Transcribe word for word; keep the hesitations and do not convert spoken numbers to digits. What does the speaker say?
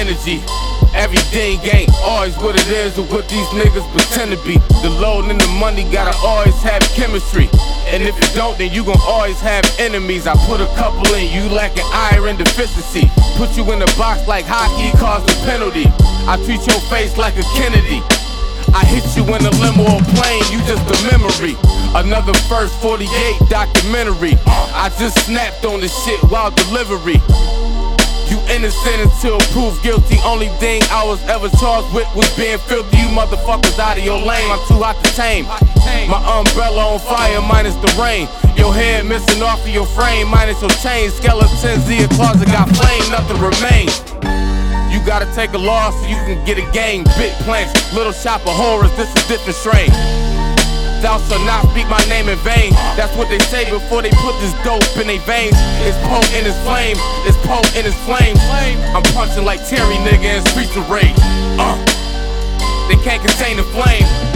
energy. Everything ain't always what it is or what these niggas pretend to be. The load and the money gotta always have chemistry, and if it don't, then you gon' always have enemies. I put a couple in, you lacking iron deficiency. Put you in a box like hockey, cause a penalty. I treat your face like a Kennedy. I hit you in a limo or plane, you just a memory. Another first forty-eight documentary. I just snapped on the shit while delivery. You innocent until proved guilty. Only thing I was ever charged with was being filthy. You motherfuckers out of your lane, I'm too hot to tame. My umbrella on fire minus the rain. Your head missing off of your frame minus your chain. Skeletons in your closet got flame, nothing remains. You gotta take a loss so you can get a gain. Big plants, little shop of horrors, this is different strain. Thou shalt not speak my name in vain. That's what they say before they put this dope in their veins. It's potent in his flame, it's potent in his flame. I'm punching like Terry, nigga, in streets of rage. Uh, they can't contain the flame.